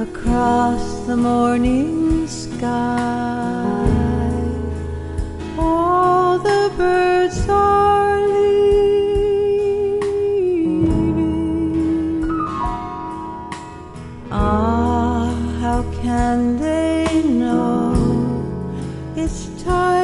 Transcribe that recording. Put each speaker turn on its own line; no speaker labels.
across the morning sky. All the birds are leaving. Ah, how can they know it's time